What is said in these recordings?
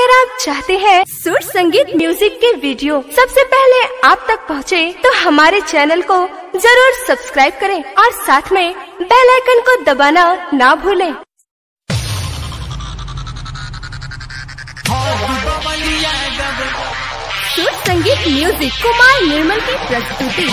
अगर आप चाहते हैं सुर संगीत म्यूजिक के वीडियो सबसे पहले आप तक पहुंचे, तो हमारे चैनल को जरूर सब्सक्राइब करें और साथ में बेल आइकन को दबाना ना भूलें। सुर संगीत म्यूजिक कुमार निर्मल की प्रस्तुति।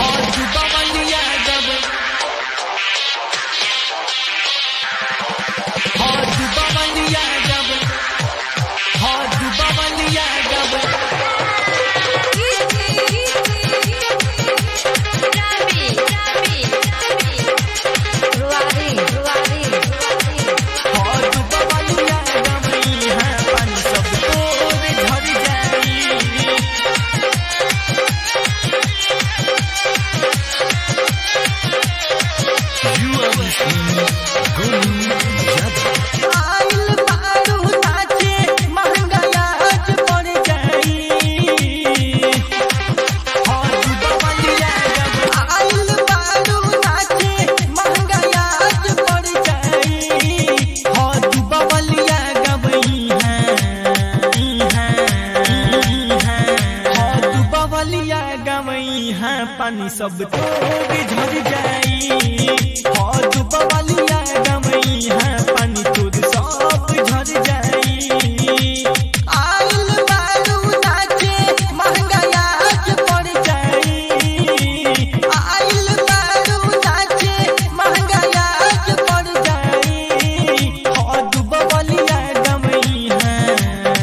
पानी सब तोड़ झड़ जाई, और दुबवलिया गमई है पानी तोड़ सब झड़ जाई। आइल बारू नाचे महंगाया पड़ जाई, आइल बारू नाचे महंगाया पड़ जाई, और दुबवलिया गमई है,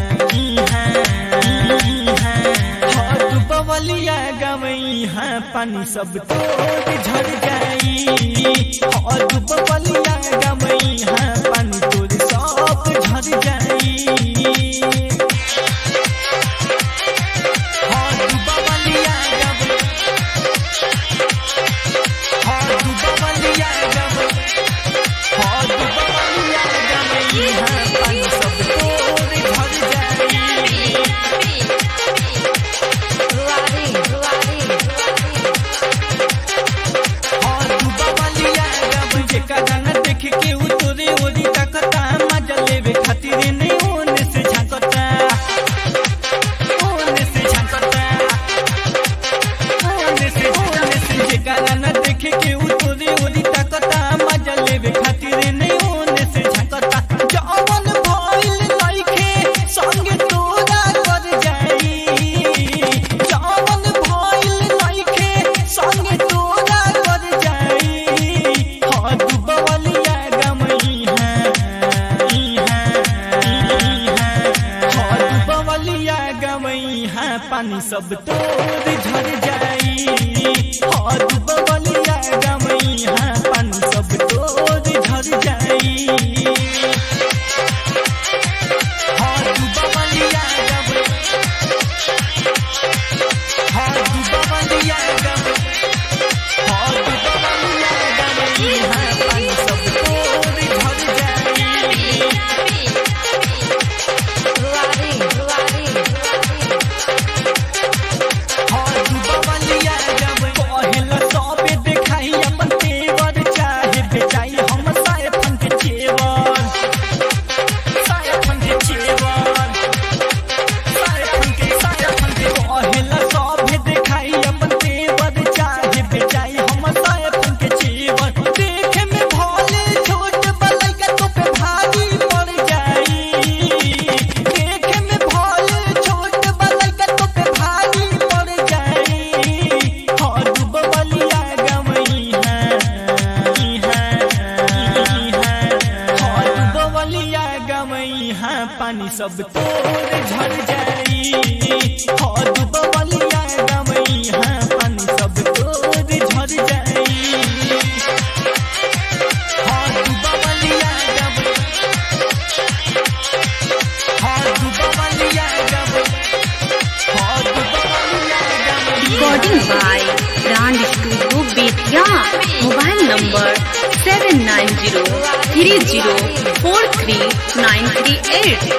और दुबवलिया गमई है पानी सब तोड़ झड़ जाई, और दुबवलिया गमई है पानी तोड़ सब झड़ जाई। पानी सब तोड़ झड़ जाई, और दुबवलिया गमई है पानी सब तोड़ झड़ जाई, और दुबवलिया गमई, और दुबवलिया गमई, और दुबवलिया गमई है पानी सब तोड़ झड़ जाई। पानी सब तोड़ झड़ जाई, और दुबवलिया गमई है पानी सब तोड़ झड़ जाई, और दुबवलिया गमई, और दुबवलिया गमई, और दुबवलिया गमई। Recording by brand studio Bettiah. Mobile number 7903043938।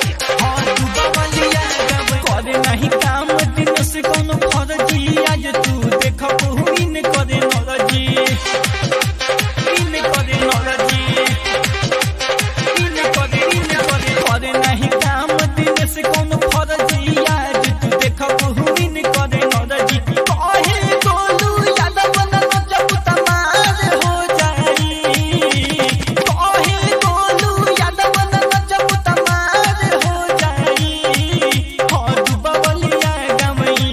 करे नहीं काम दिन से कोनो फर्जी, आज तू देख बहुइन करे नरजी, करे नहीं काम दिन से कोनो फर्जी आज तू देखबू इन करे नरजी कहे गोलू यादव न नचबू तमार हो जाई कहे गोलू यादव न नचबू तमार हो जाई हो डुबवलिया गमई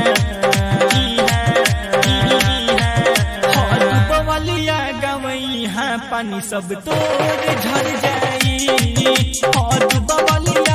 है हो डुबवलिया गमई है पानी सब तोर झर जाई हो डुबवलिया